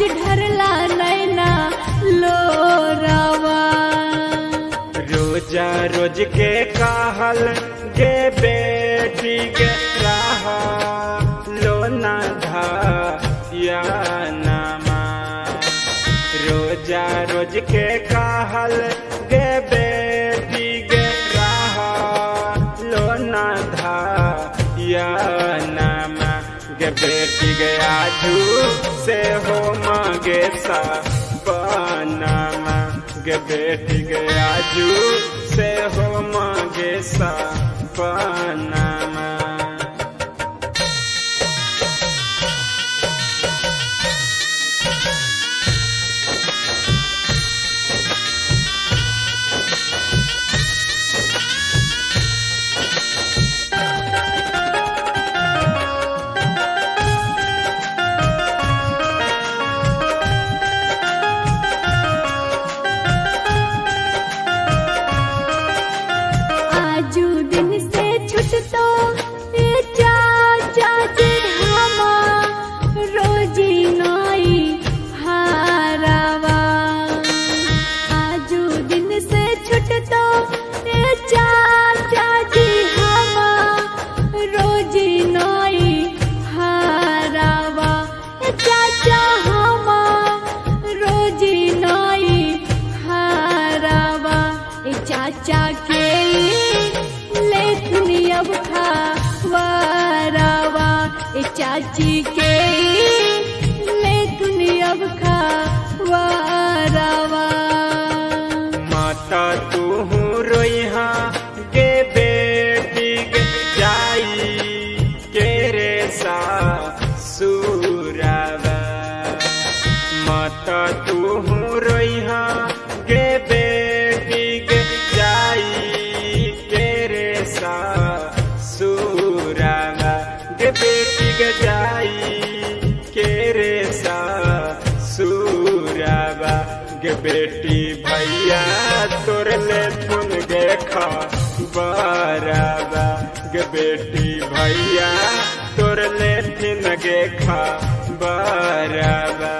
ढरला नैना लोरावा। रोजा रोज के कहल गे बेटी के रहा लो ना धाया नामा। रोजा रोज के कहल गे बेटी के रहा लो ना धाया नामा। गे बेटी गे आजू से हो मांगे सा पनामा। गे बेटी गे आजू से हो मांगे सा पनामा। चाचा के लेखनी अब खावारावा। चाची के लेखनी अब खावारावा। माता तू रोइहा गे बेटी गे जाई के रे सासुरावा। माता तू रोइहा गे बेटी गे जाई के रे सासुरावा। गे बेटी गे जाई के रे सासुरावा। गे बेटी भैया तोर ले तुन गे खबरावा। गे बेटी भैया तोर ले तुन गे खबरावा।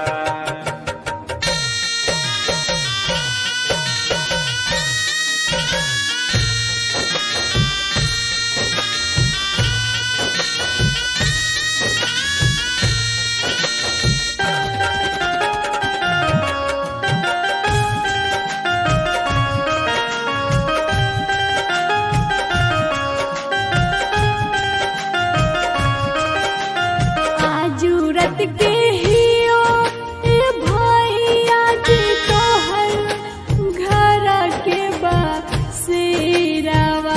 जूरत के हियो भैया जी तोहर घर के बसेरावा।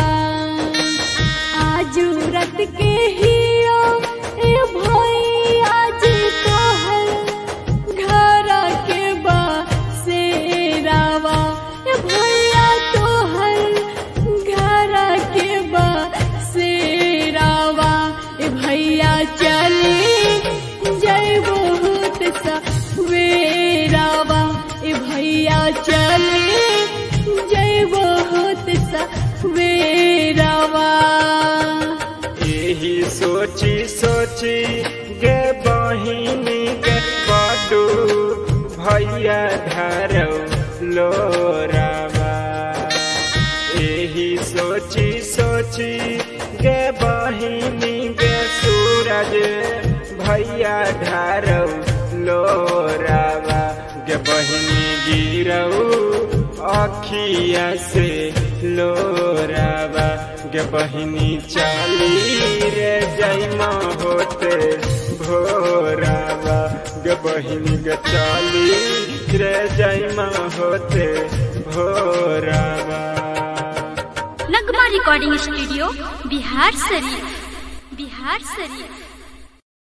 जूरत के हियो भैया जी तोहर घर के बसेरावा। भैया तोहर घर के बसेरावा। भैया चली जय बहुत सवेरावा। भैया चले जय बहुत सवेरावा। यही सोची सोची गे बहिनी गे बडू भैया धरौ लोरावा। यही सोची सोची गे बहिनी गे सूरज भैया धरौ लोरावा। गे बहिनी गिरौ अखिया से लोरावा। गे बहिनी चली रे जैमा होते भोरावा। गे बहिनी गे चली रे जैमा होते भोरावा। नगमा रिकॉर्डिंग स्टूडियो बिहार शरीफ।